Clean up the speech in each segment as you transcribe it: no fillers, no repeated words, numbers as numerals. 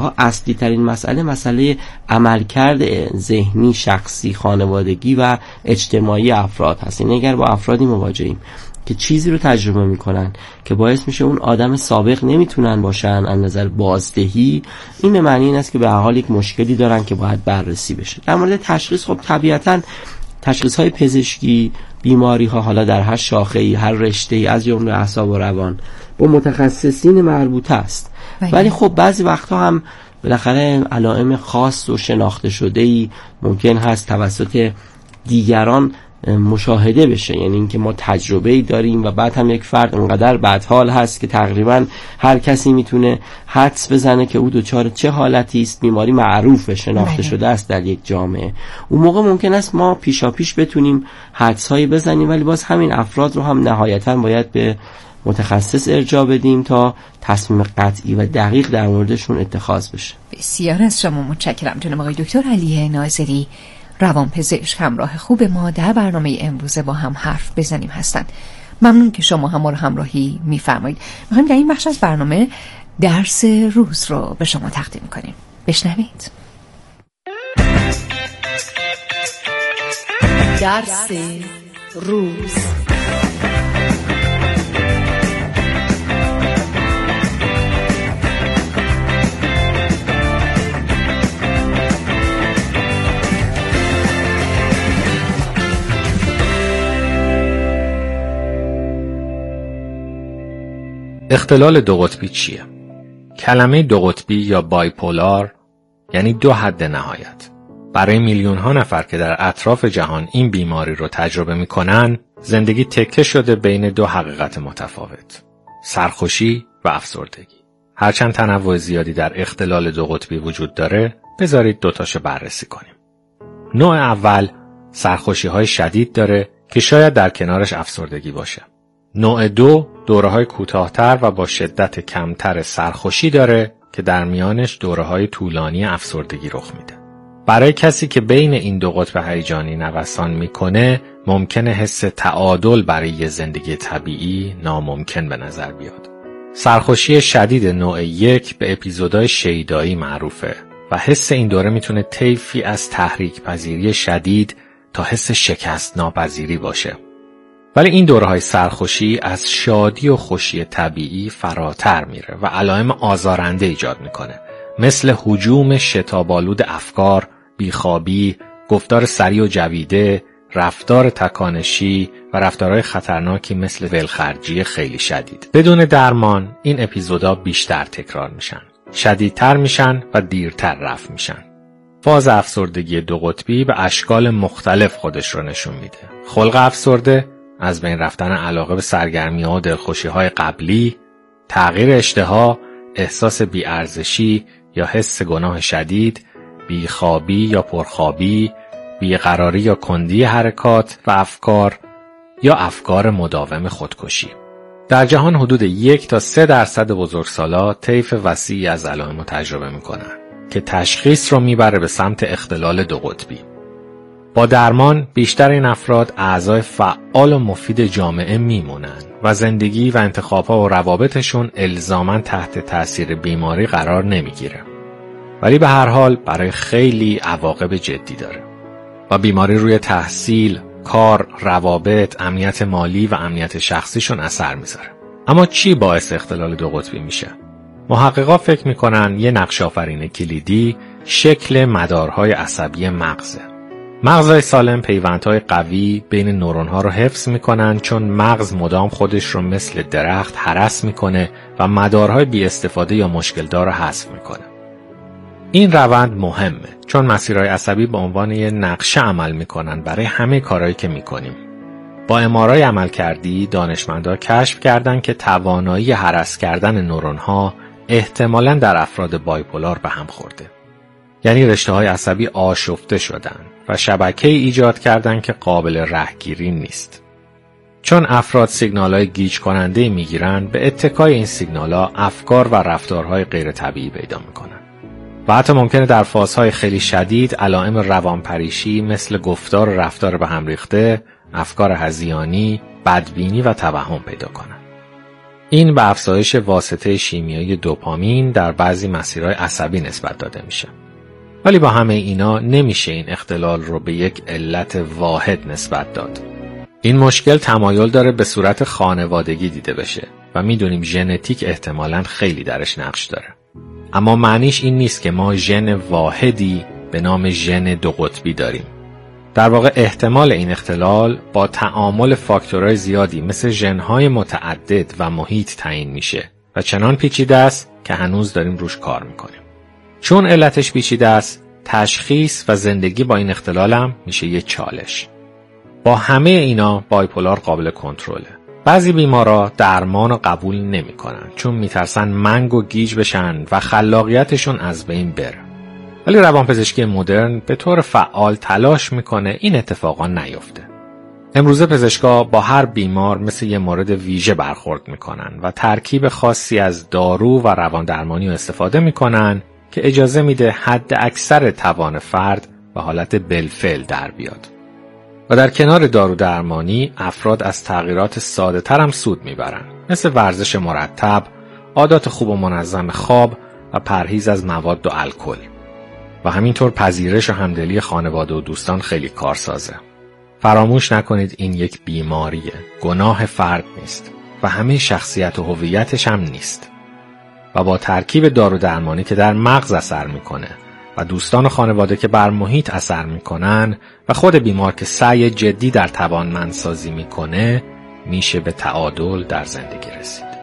ها اصلی ترین مسئله عملکرد ذهنی، شخصی، خانوادگی و اجتماعی افراد هست. این اگر با افرادی مواجهیم که چیزی رو تجربه میکنن که باعث میشه اون آدم سابق نمیتونن باشن از نظر بازدهی، این به معنی این است که به هر حال یک مشکلی دارن که باید بررسی بشه. در مورد تشخیص، خب طبیعتاً تشخیص های پزشکی بیماری ها حالا در هر شاخه‌ای، هر رشته‌ای از جمله اعصاب و روان با متخصصین مربوطه است. ولی خب بعضی وقتا هم بالاخره علائم خاص و شناخته شده‌ای ممکن هست توسط دیگران مشاهده بشه، یعنی اینکه ما تجربه‌ای داریم و بعد هم یک فرد اونقدر بدحال هست که تقریبا هر کسی میتونه حدس بزنه که او دچار چه حالتی است، بیماری معروف و شناخته شده است در یک جامعه. اون موقع ممکن است ما پیشاپیش بتونیم حدسایی بزنیم، ولی باز همین افراد رو هم نهایتاً باید به متخصص ارجاع بدیم تا تصمیم قطعی و دقیق در موردشون اتخاذ بشه. بسیار از شما متشکرم جناب آقای دکتر علی ناظری، روانپزشک، همراه خوب ما در برنامه امروزه با هم حرف بزنیم هستند. ممنون که شما هم ما رو همراهی می‌فرمایید. می‌خوایم در این بخش از برنامه درس روز رو به شما تقدیم کنیم. بشنوید. درس روز. اختلال دو قطبی چیه؟ کلمه دو قطبی یا بایپولار یعنی دو حد نهایت. برای میلیون ها نفر که در اطراف جهان این بیماری رو تجربه میکنن، زندگی تکه شده بین دو حقیقت متفاوت: سرخوشی و افسردگی. هرچند تنوع زیادی در اختلال دو قطبی وجود داره، بذارید دوتاشو بررسی کنیم. نوع اول سرخوشی های شدید داره که شاید در کنارش افسردگی باشه. نوع دو دوره‌های کوتاه‌تر و با شدت کمتر سرخوشی داره که در میانش دوره‌های طولانی افسردگی رخ میده. برای کسی که بین این دو قطب هیجانی نوسان میکنه، ممکنه حس تعادل برای یه زندگی طبیعی ناممکن به نظر بیاد. سرخوشی شدید نوع یک به اپیزودهای شیدایی معروفه و حس این دوره میتونه طیفی از تحریک پذیری شدید تا حس شکست ناپذیری باشه. ولی این دوره‌های سرخوشی از شادی و خوشی طبیعی فراتر میره و علائم آزارنده ایجاد میکنه، مثل هجوم شتاب‌آلود افکار، بیخوابی، گفتار سریع و جویده، رفتار تکانشی و رفتارهای خطرناکی مثل ولخرجی خیلی شدید. بدون درمان این اپیزودا بیشتر تکرار میشن، شدیدتر میشن و دیرتر رفع میشن. فاز افسردگی دو قطبی به اشکال مختلف خودش رو نشون میده. خلق افسرده، از بین رفتن علاقه به سرگرمی‌ها و دلخوشی‌های قبلی، تغییر اشتها، احساس بی‌ارزشی یا حس گناه شدید، بیخوابی یا پرخوابی، بیقراری یا کندی حرکات و افکار یا افکار مداوم خودکشی. در جهان حدود 1 تا 3% بزرگسالا طیف وسیعی از علائم رو تجربه می‌کنن که تشخیص رو میبره به سمت اختلال دو قطبی. با درمان بیشتر این افراد اعضای فعال و مفید جامعه میمونن و زندگی و انتخاب‌ها و روابطشون الزاماً تحت تأثیر بیماری قرار نمیگیره. ولی به هر حال برای خیلی عواقب جدی داره و بیماری روی تحصیل، کار، روابط، امنیت مالی و امنیت شخصیشون اثر میذاره. اما چی باعث اختلال دو قطبی میشه؟ محققا فکر میکنن یه نقش آفرین کلیدی شکل مدارهای عصبی مغزه. مغزهای سالم پیوندهای قوی بین نورون‌ها رو حفظ میکنن، چون مغز مدام خودش رو مثل درخت هرس میکنه و مدارهای بی استفاده یا مشکلدار رو حذف میکنه. این روند مهمه چون مسیرهای عصبی به عنوان یه نقشه عمل میکنن برای همه کارهایی که میکنیم. با MRI عملکردی دانشمندان کشف کردن که توانایی هرس کردن نورون‌ها احتمالاً در افراد بایپولار به هم خورده. یعنی رشته‌های عصبی آشفته شدن و شبکه‌ای ایجاد کردن که قابل رهگیری نیست. چون افراد سیگنال‌های گیج کننده میگیرن، به اتکای این سیگنال‌ها افکار و رفتارهای غیر طبیعی پیدا میکنن. و حتی ممکنه در فازهای خیلی شدید علائم روانپریشی مثل گفتار و رفتار به هم ریخته، افکار هذیانی، بدبینی و توهم پیدا کنن. این به افزایش واسطه شیمیایی دوپامین در بعضی مسیرهای عصبی نسبت داده میشه. ولی با همه اینا نمیشه این اختلال رو به یک علت واحد نسبت داد. این مشکل تمایل داره به صورت خانوادگی دیده بشه و میدونیم ژنتیک احتمالاً خیلی درش نقش داره. اما معنیش این نیست که ما ژن واحدی به نام ژن دو قطبی داریم. در واقع احتمال این اختلال با تعامل فاکتورهای زیادی مثل ژن‌های متعدد و محیط تعیین میشه و چنان پیچیده است که هنوز داریم روش کار میکنیم. چون علتش پیچیده است، تشخیص و زندگی با این اختلال هم میشه یه چالش. با همه اینا بایپولار قابل کنترله. بعضی بیمارا درمان رو قبول نمیکنن چون میترسن منگ و گیج بشن و خلاقیتشون از بین بره. ولی روانپزشکی مدرن به طور فعال تلاش میکنه این اتفاقا نیفته. امروزه پزشکا با هر بیمار مثل یه مورد ویژه برخورد میکنن و ترکیب خاصی از دارو و روان درمانی رو استفاده میکنن که اجازه میده حد اکثر توان فرد به حالت بالفعل در بیاد. و در کنار دارو درمانی افراد از تغییرات ساده تر هم سود میبرن، مثل ورزش مرتب، عادات خوب و منظم خواب و پرهیز از مواد و الکل. و همینطور پذیرش و همدلی خانواده و دوستان خیلی کارسازه. فراموش نکنید این یک بیماریه، گناه فرد نیست و همه شخصیت و هویتش هم نیست. و با ترکیب دارو درمانی که در مغز اثر میکنه و دوستان و خانواده که بر محیط اثر میکنن و خود بیمار که سعی جدی در توانمندسازی میکنه، میشه به تعادل در زندگی رسید.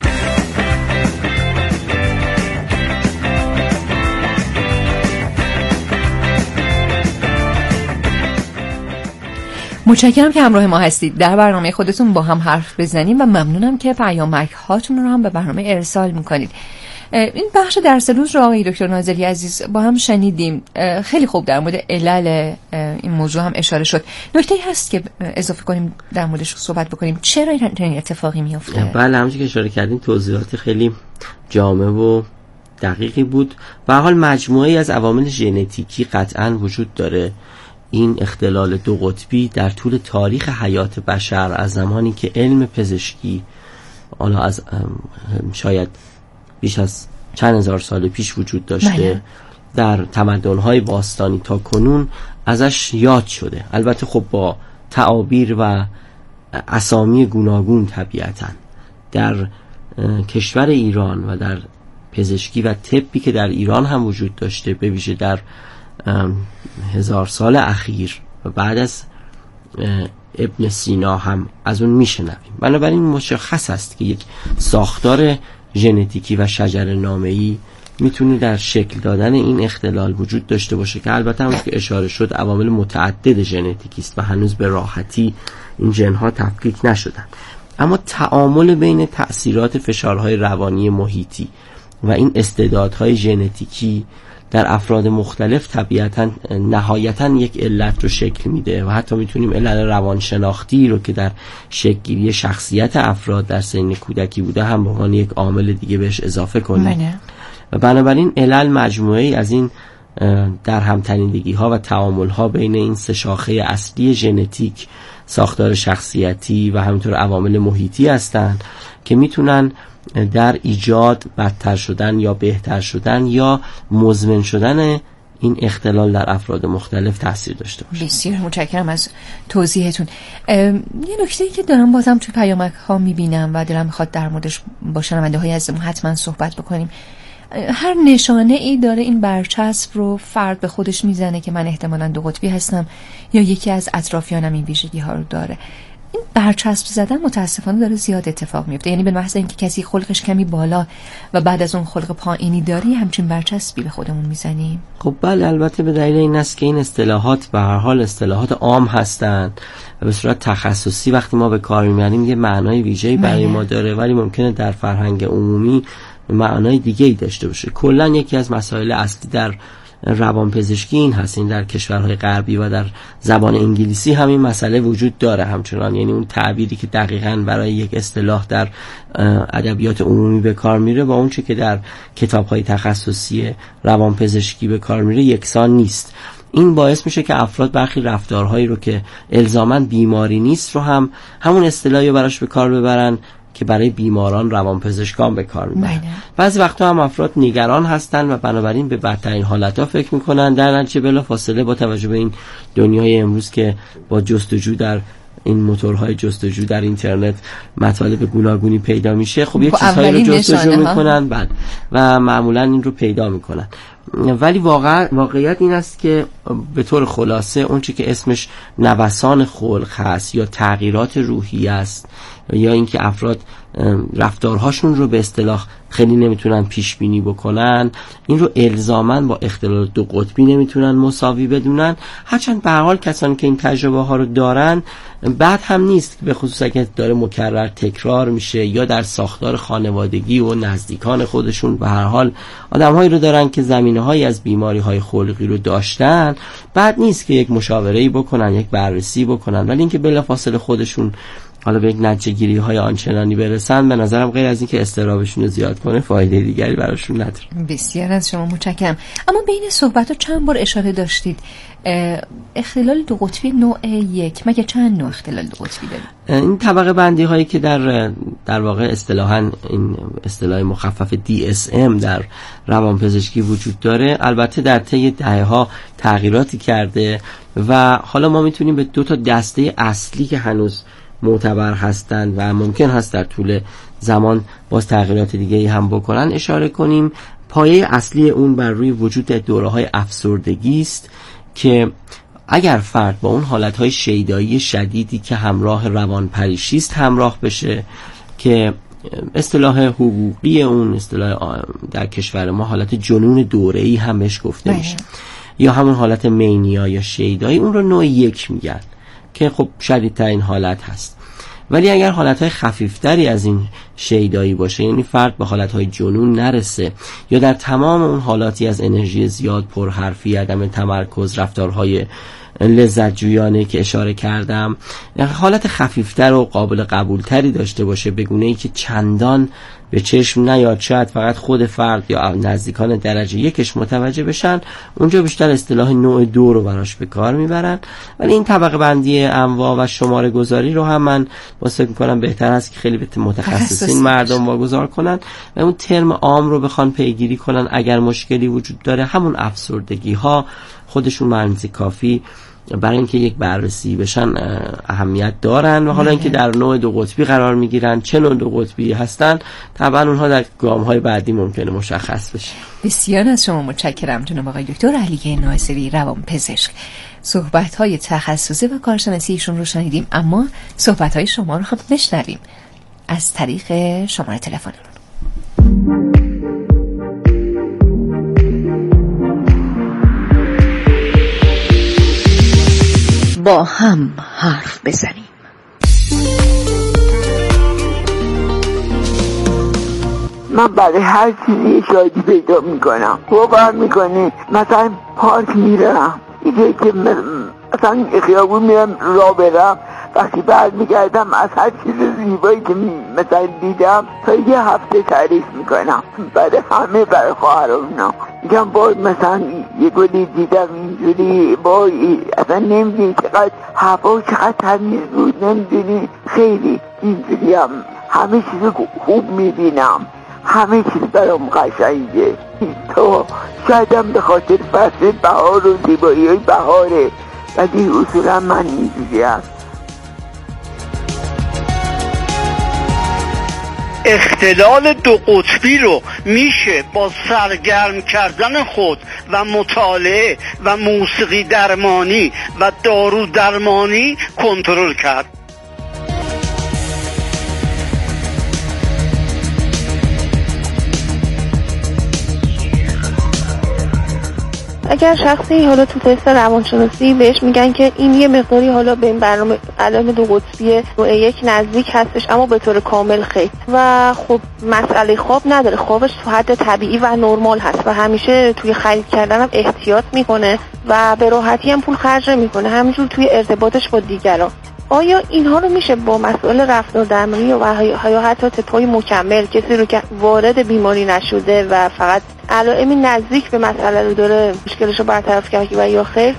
متشکرم که همراه ما هستید. در برنامه خودتون با هم حرف بزنیم و ممنونم که پیامک هاتون رو هم به برنامه ارسال میکنید. این بخش درس روز رو آقای دکتر ناظری عزیز با هم شنیدیم. خیلی خوب در مورد علل این موضوع هم اشاره شد. نکته‌ای هست که اضافه کنیم در موردش صحبت بکنیم؟ چرا این اتفاقی میفته؟ بله، همونجوری که اشاره کردیم توضیحات خیلی جامع و دقیقی بود. به هر حال مجموعه‌ای از عوامل ژنتیکی قطعاً وجود داره. این اختلال دو قطبی در طول تاریخ حیات بشر از زمانی که علم پزشکی حالا از شاید بیش از چند هزار سال پیش وجود داشته، در تمدن‌های باستانی تا کنون ازش یاد شده. البته خب با تعابیر و اسامی گوناگون طبیعتاً. در کشور ایران و در پزشکی و طبی که در ایران هم وجود داشته، به ویژه در 1000 سال اخیر و بعد از ابن سینا هم از اون میشنویم. بنابراین مشخص است که یک ساختار ژنتیکی و شجره نامه‌ای میتونه در شکل دادن این اختلال وجود داشته باشه که البته همون که اشاره شد عوامل متعدد ژنتیکی است و هنوز به راحتی این ژن‌ها تفکیک نشدن. اما تعامل بین تأثیرات فشارهای روانی محیطی و این استعدادهای ژنتیکی در افراد مختلف طبیعتاً نهایتاً یک علت رو شکل میده و حتی میتونیم علل روانشناختی رو که در شکل‌گیری شخصیت افراد در سن کودکی بوده هم به عنوان یک عامل دیگه بهش اضافه کنیم. و بنابراین علل مجموعه‌ای از این در همتنیدگی‌ها و تعامل‌ها بین این سه شاخه اصلی ژنتیک، ساختار شخصیتی و همینطور عوامل محیطی هستند که میتونن در ایجاد بدتر شدن یا بهتر شدن یا مزمن شدن این اختلال در افراد مختلف تاثیر داشته باشه. بسیار متشکرم از توضیحتون. یه نکته‌ای که دارم بازم توی پیامک ها میبینم و دلم میخواد در موردش با شنونده های عزیزمون حتما صحبت بکنیم. هر نشانه ای داره این برچسب رو فرد به خودش میزنه که من احتمالاً دو قطبی هستم یا یکی از اطرافیانم این ویژگی ها رو داره. این برچسب زدن متاسفانه داره زیاد اتفاق میفته. یعنی به محض اینکه کسی خلقش کمی بالا و بعد از اون خلق پایینی داری همچین برچسبی به خودمون میزنیم. خب بله، البته به دلیل این است که این اصطلاحات به هر حال اصطلاحات عام هستند و به صورت تخصصی وقتی ما به کار میبریم یه معنای ویژه‌ای برای ما داره، ولی ممکنه در فرهنگ عمومی معنای دیگه‌ای داشته باشه. کلاً یکی از مسائل اصلی در روانپزشکی این هست، این در کشورهای غربی و در زبان انگلیسی همین مسئله وجود داره همچنان. یعنی اون تعبیری که دقیقاً برای یک اصطلاح در ادبیات عمومی به کار میره با اون چه که در کتاب‌های تخصصی روانپزشکی به کار میره یکسان نیست. این باعث میشه که افراد برخی رفتارهایی رو که الزاماً بیماری نیست رو هم همون اصطلاحی رو براش به کار ببرن که برای بیماران روانپزشکان به کار میبرن. بعضی وقتا هم افراد نگران هستن و بنابراین به بدترین حالتها فکر میکنن، در نتیجه بلافاصله با توجه به این دنیای امروز که با جستجو در این موتورهای جستجو در اینترنت مطالب گوناگونی پیدا میشه، خب یه چیزهایی رو جستجو میکنن بعد و معمولا این رو پیدا میکنن. ولی واقعیت این است که به طور خلاصه اون چی که اسمش نوسان خلق هست یا تغییرات روحی است یا اینکه افراد رفتارهاشون رو به اصطلاح خیلی نمیتونن پیش بینی بکنن، این رو الزاماً با اختلال دو قطبی نمیتونن مساوی بدونن. هرچند به هر حال کسانی که این تجربه ها رو دارن بعد هم نیست، به خصوص اگه داره مکرر تکرار میشه یا در ساختار خانوادگی و نزدیکان خودشون به هر حال آدم‌هایی رو دارن که زمینه‌هایی از بیماری‌های خلقی رو داشتن، بعد نیست که یک مشاوره‌ای بکنن، یک بررسی بکنن، ولی اینکه بلافاصله خودشون حالا به یک نتیجه‌گیری های آنچنانی برسن، به نظرم غیر از این که اضطرابشون رو زیاد کنه فایده دیگری براشون نداره. بسیار از شما متشکرم. اما بین صحبت‌ها چند بار اشاره داشتید اختلال دو قطبی نوع یک، مگه چند نوع اختلال دو قطبی داریم؟ این طبقه بندی هایی که در واقع اصطلاحاً این اصطلاح مخفف DSM در روانپزشکی وجود داره، البته در طی دهه‌ها تغییراتی کرده و حالا ما میتونیم به دو تا دسته اصلی که هنوز معتبر هستند و ممکن هست در طول زمان باز تغییرات دیگه‌ای هم بکنن اشاره کنیم. پایه اصلی اون بر روی وجود دوره‌های افسردگی است که اگر فرد با اون حالتهای شیدایی شدیدی که همراه روانپریشی است همراه بشه، که اصطلاح حقوقی اون اصطلاح در کشور ما حالت جنون دوره‌ای هم بهش گفته میشه، یا همون حالت مینیا یا شیدایی، اون رو نوع یک میگن که خب شدیدترین حالت هست. ولی اگر حالتهای خفیفتری از این شیدایی باشه، یعنی فرد به حالتهای جنون نرسه یا در تمام اون حالاتی از انرژی زیاد، پرحرفی، عدم تمرکز، رفتارهای لذت جویانه که اشاره کردم، حالت خفیفتر و قابل قبولتری داشته باشه، به گونه‌ای که چندان به چشم نیاد، شاید فقط خود فرد یا نزدیکان درجه یکش متوجه بشن، اونجا بیشتر اصطلاح نوع 2 رو براش به کار میبرن. ولی این طبقه بندی انواع و شماره گذاری رو هم من واسه میکنم بهتر است که خیلی به متخصصین مردم واگذار کنن و اون ترم عام رو بخوان پیگیری کنن. اگر مشکلی وجود داره، همون افسردگی ها خودشون معنی کافی برای اینکه یک بررسی بشن اهمیت دارن و حالا اینکه در نوع دو قطبی قرار میگیرن، چه نوع دو قطبی هستن، طبعا اونها در گام‌های بعدی ممکنه مشخص بشه. بسیار از شما متشکرم جناب آقای دکتر علیه ناصری روانپزشک. صحبت‌های تخصصی و کارشناسی ایشون رو شنیدیم، اما صحبت‌های شما رو هم بشنویم از طریق شماره تلفنمون. با هم حرف بزنیم. من برای هر چیزی شاید پیدا میکنم. باور میکنی مثلا پارک میرم، اینجایی که مثلا خیابون میرم راه برم، وقتی برمیگردم از هر چیز زیبایی که مثلا دیدم تا یه هفته تعریف میکنم برای همه، برای خواهرام میگم باید مثلا یه گلی دیدم اینجوری، باید اصلا نمیدونی چقدر هوا چقدر تمیز بود، نمیدونی خیلی اینجوری هم همه چیز خوب میبینم، همه چیز برام قشنگه. تو شایدم به خاطر فصل بهار و زیبایی های بهاره، ولی اصولا من اینجوری هم. اختلال دو قطبی رو میشه با سرگرم کردن خود و مطالعه و موسیقی درمانی و دارو درمانی کنترل کرد. اگر شخصی حالا تو تست روانشناسی بهش میگن که این یه مقداری حالا به این برنامه علائم دو قطبی نوع یک نزدیک هستش، اما به طور کامل خیر و خب مسئله خواب نداره، خوابش تو حد طبیعی و نرمال هست و همیشه توی خرید کردن هم احتیاط میکنه و به راحتی هم پول خرج نمیکنه، همینجور توی ارتباطش با دیگران. آیا اینها رو میشه با مسئله رفتار درمانی یا حتی تپای مکمل کسی رو که وارد بیماری نشده و فقط علائمی نزدیک به مسئله رو داره مشکلش رو برطرف کرد و یا خیر؟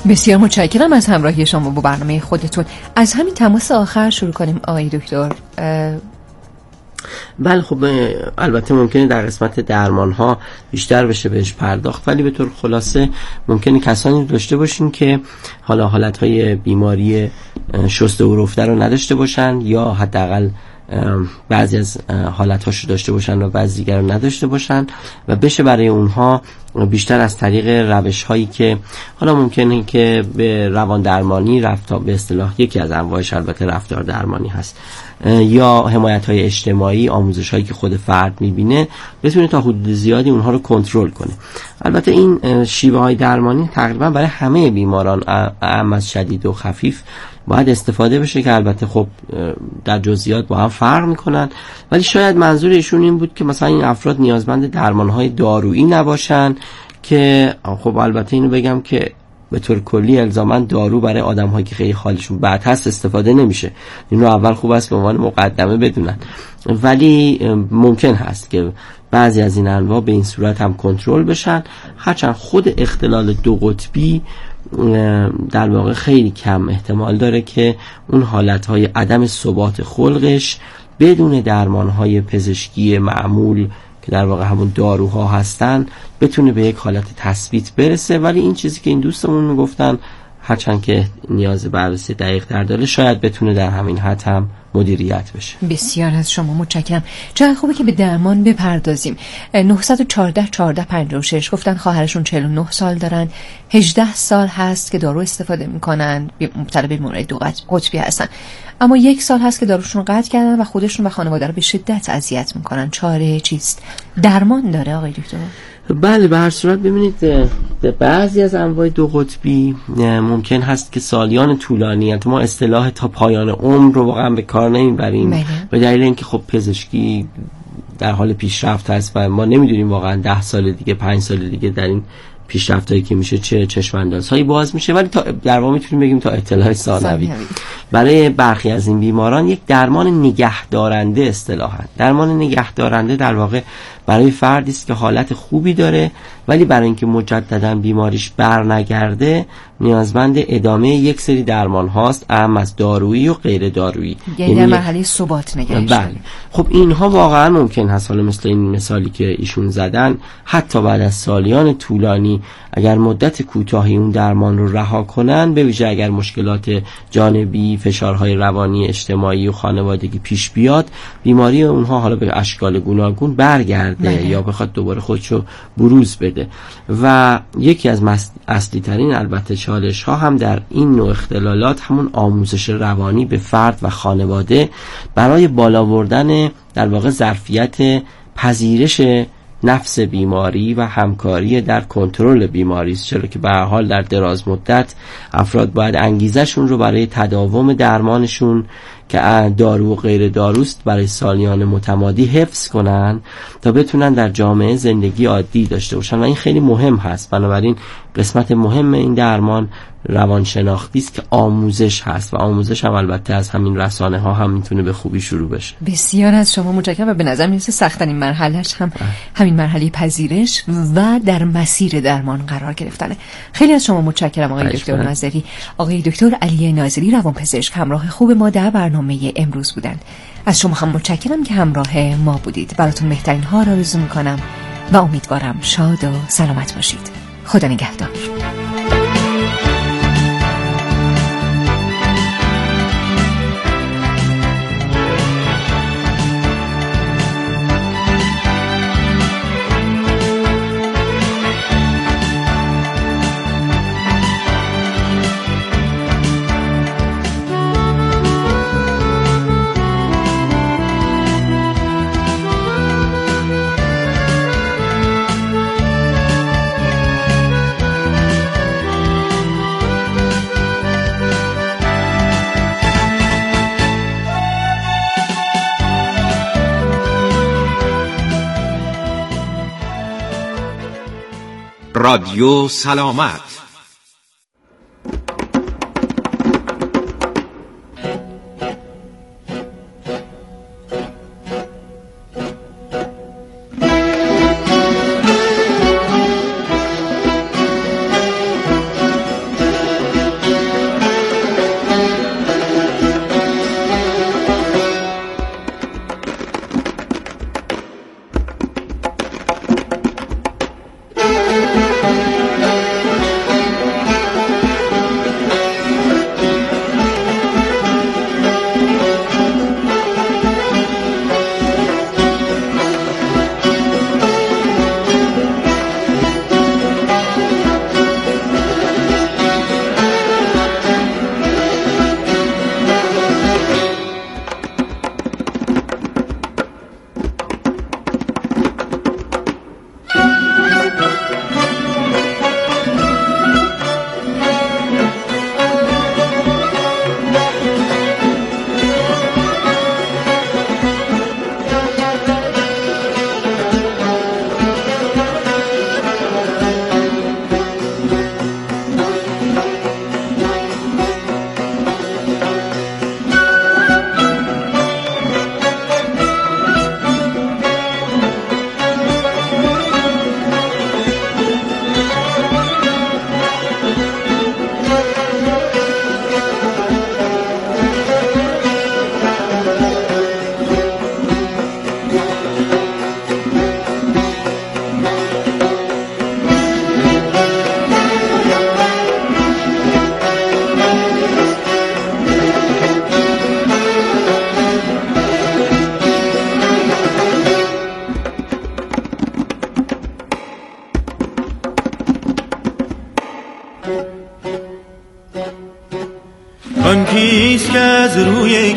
بسیار متشکرم از همراهی شما با برنامه خودتون. از همین تماس آخر شروع کنیم آقای دکتر. بله خب البته ممکنه در قسمت درمان ها بیشتر بشه بهش پرداخت، ولی به طور خلاصه ممکنه کسانی داشته باشین که حالا حالتهای بیماری شسته و رفته رو نداشته باشن، یا حداقل بعضی از حالتهاش رو داشته باشن و بعضی دیگر رو نداشته باشن، و بشه برای اونها بیشتر از طریق روش هایی که حالا ممکنه که به روان درمانی رفتار، به اصطلاح یکی از انواعش البته رفتار درمانی هست، یا حمایت های اجتماعی، آموزش هایی که خود فرد میبینه، بتونه تا حدود زیادی اونها رو کنترل کنه. البته این شیوه های درمانی تقریبا برای همه بیماران اعم از شدید و خفیف باید استفاده بشه، که البته خب در جزئیات با هم فرق میکنن، ولی شاید منظور ایشون این بود که مثلا این افراد نیازمند درمانهای دارویی نباشن، که خب البته اینو بگم که به طور کلی الزاما دارو برای آدم‌هایی که خیلی حالشون بد هست استفاده نمیشه. اینو اول خوب است به عنوان مقدمه بدونن، ولی ممکن هست که بعضی از این انواع به این صورت هم کنترل بشن، هرچند خود اختلال دو قطبی در واقع خیلی کم احتمال داره که اون حالتهای عدم ثبات خلقش بدون درمانهای پزشکی معمول که در واقع همون داروها هستن بتونه به یک حالت تثبیت برسه. ولی این چیزی که این دوستمون میگفتن هرچند که نیاز بررسی دقیق تر داره شاید بتونه در همین حد هم مدیریت بشه. بسیار از شما متشکرم. چقدر خوبه که به درمان بپردازیم. 914 14 56 گفتن خواهرشون 49 سال دارن، 18 سال هست که دارو استفاده میکنن، مبتلا به بیماری دو قطبی هستن، اما 1 سال هست که داروشون قطع کردن و خودشون و خانواده رو به شدت اذیت میکنن. چاره چیست؟ درمان داره آقای دکتر؟ بله به هر صورت ببینید بعضی از انواع دو قطبی ممکن هست که سالیان طولانی، ما اصطلاح تا پایان عمر رو واقعا به کار نمیبریم به دلیل اینکه خب پزشکی در حال پیشرفت هست و ما نمیدونیم واقعا 10 سال دیگه 5 سال دیگه در این پیشرفتایی که میشه چه چشم‌اندازهایی باز میشه، ولی تا در واقع میتونیم بگیم تا اطلاع ثانوی. برای برخی از این بیماران یک درمان نگهدارنده اصطلاحاً درمان نگهدارنده در واقع برای فردی است که حالت خوبی داره ولی برای اینکه مجددا بیماریش برنگرده نیازمند ادامه یک سری درمان هاست، اهم از دارویی و غیر دارویی، یعنی در مرحله ثبات نگهش. بله خب اینها واقعا ممکن هست، حالا مثل این مثالی که ایشون زدن، حتی بعد از سالیان طولانی اگر مدت کوتاهی اون درمان رو رها کنن، به ویژه اگر مشکلات جانبی، فشارهای روانی، اجتماعی و خانوادگی پیش بیاد، بیماری اونها حالا به اشکال گوناگون برگرده یا بخواد دوباره خودشو بروز بده. و یکی از اصلی ترین البته چالش ها هم در این نوع اختلالات همون آموزش روانی به فرد و خانواده برای بالا بردن در واقع ظرفیت پذیرش نفس بیماری و همکاری در کنترل بیماری است، چرا که به هر حال در دراز مدت افراد باید انگیزشون رو برای تداوم درمانشون که دارو و غیر داروست برای سالیان متمادی حفظ کنن تا بتونن در جامعه زندگی عادی داشته باشن و این خیلی مهم هست. بنابراین قسمت مهم این درمان روانشناختی است که آموزش هست و آموزش هم البته از همین رسانه ها هم میتونه به خوبی شروع بشه. بسیار از شما متشکرم و به نظر میرسه سخت‌ترین مرحلهش هم همین مرحله پذیرش و در مسیر درمان قرار گرفتنه. خیلی از شما متشکرم آقای دکتر ناظری. آقای دکتر علی ناظری روانپزشک همراه خوب ما در برنامه امروز بودن. از شما هم متشکرم که همراه ما بودید. براتون بهترین ها را آرزو میکنم و امیدوارم شاد و سلامت باشید. خدا نگهدار. رادیو سلامت.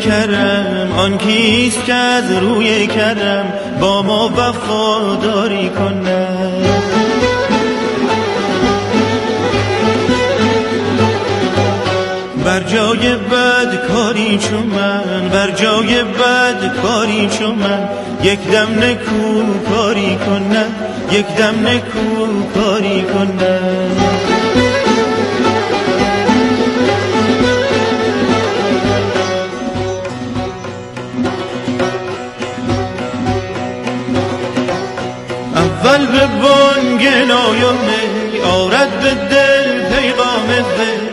کرم آن کیست که از روی کرم با ما وفاداری کند. بر جای بد کاری چو من، بر جای بد کاری چو من، یک دم نکو کاری کند، یک دم نکو کاری کند. اول به بانگ نایونه آرد به دل پیغام وی،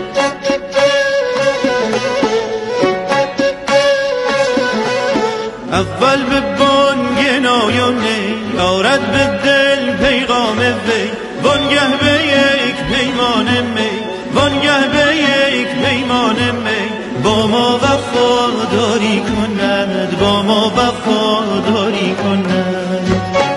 اول به بانگ نایونه آرد به دل پیغام وی، وانگه به یک پیمان می، وانگه به یک پیمان می، با ما وفاداری کند، با ما وفاداری کند.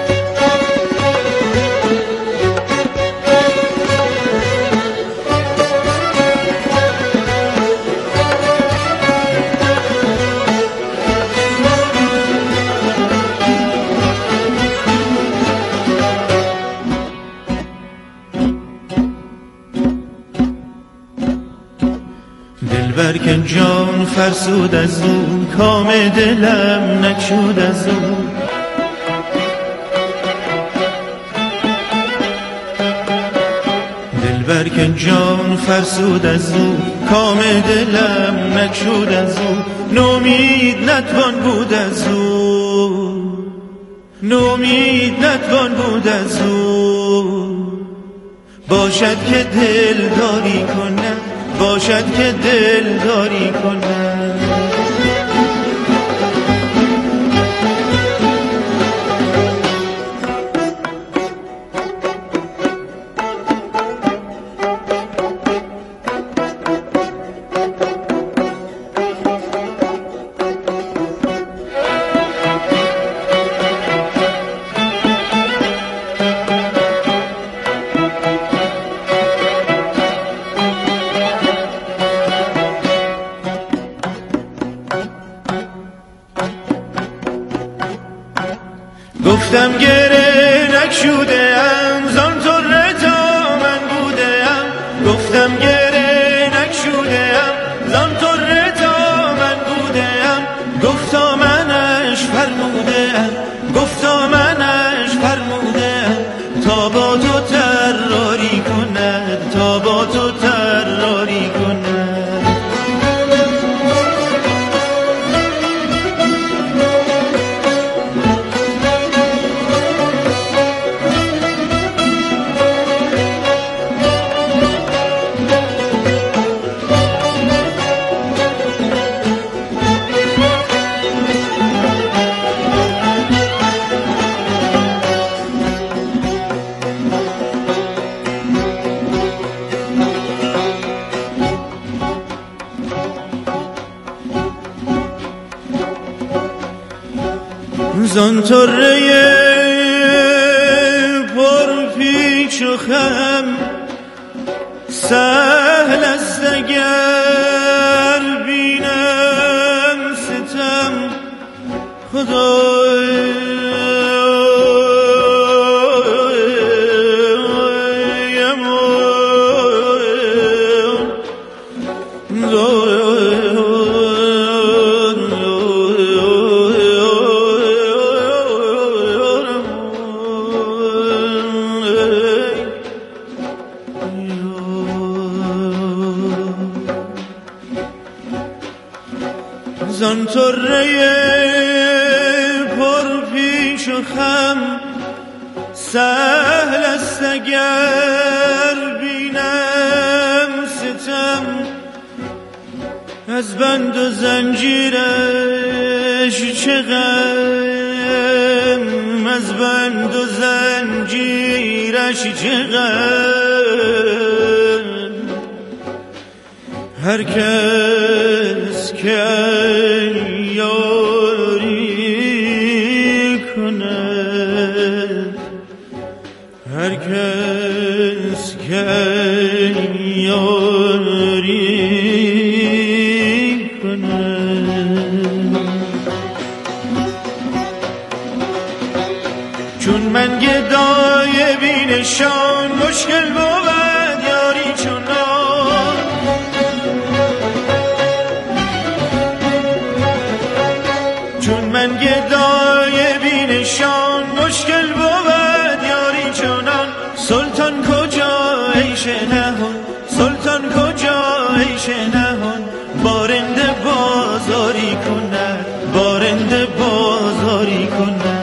دلبر که جان فرسود از او، کام دلم نکشود از او. دلبر که جان فرسود از او، کام دلم نکشود از او. نومید نتوان بود از او، نومید نتوان بود از او. باشد که دل داری کند، باشد که دل داری کند. گفتم گره نکشوده ام زان طره تا من بوده ام، گفتم گره نکشوده ام زان طره تا من بوده ام. گفتا منش فرموده ام، گفتا منش فرموده ام، تا با تو طراری کند، تا با تو طراری کند. زان طره پر پیچ و خم، سهل است اگر بینم ستم. خدای زان طره پر پیچ و خم، سهل است اگر بینم ستم. از بند و زنجیرش چه غم، از بند و زنجیرش چه غم. هر کس که یاری کند، هر کس که یاری کند. چون من گدای بینشان مشکل بود یاری چونان چون من گدای بینشان مشکل بود یاری چونان سلطان کجا عیش نهان سلطان کجا عیش نهان بارنده بازاری کند بارنده بازاری کند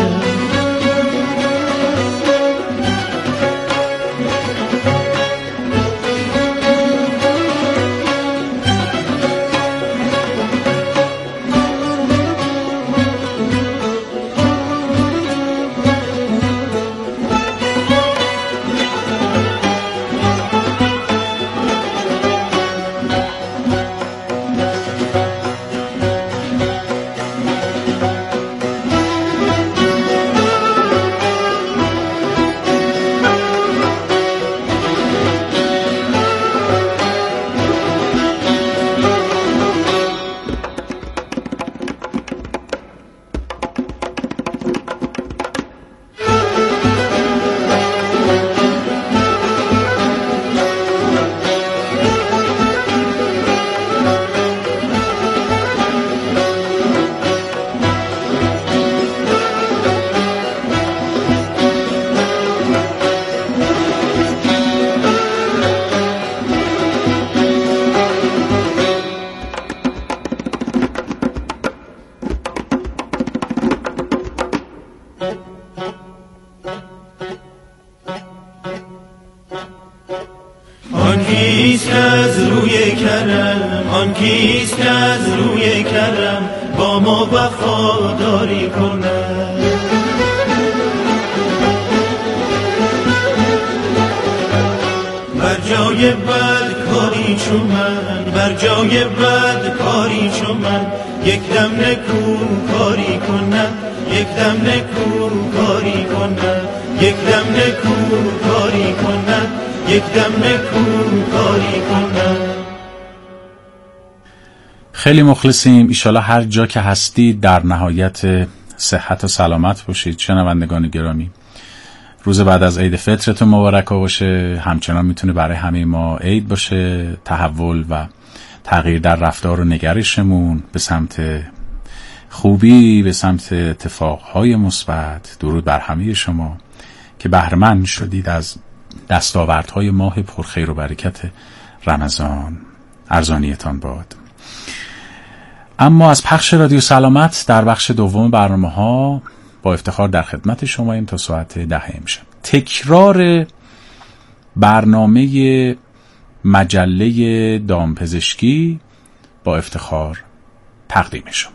آن کیست از روی کرم آن کیست از روی کرم با ما وفاداری کند بر جای بد کاری چون من بر جای بد کاری چون من یک دم نکو کاری کند یک دم نکو کاری کند یک دم نکو کاری کند یک دم نکو کاری کند. خیلی مخلصیم. ایشالا هر جا که هستید در نهایت صحت و سلامت باشید. شنوندگان گرامی، روز بعد از عید فطرتون مبارک باشه. همچنان میتونه برای همه ما عید باشه. تحول و تغییر در رفتار و نگرشمون به سمت خوبی، به سمت اتفاقهای مثبت. درود بر همه شما که بهره‌مند شدید از دستاوردهای ماه پرخیر و برکت رمضان. ارزانیتان باد. اما از پخش رادیو سلامت در بخش دوم برنامه‌ها با افتخار در خدمت شماییم تا ساعت 10 امشب. تکرار برنامه مجله دامپزشکی با افتخار تقدیم شما.